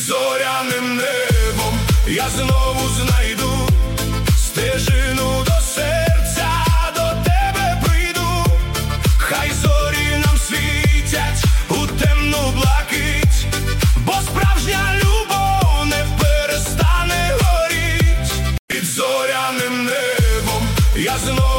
зоряним небом я знову знайду стежину до серця, до тебе прийду. Хай зорі нам світять у темну блакить, бо справжня любов не перестане горіть. Під зоряним небом я знову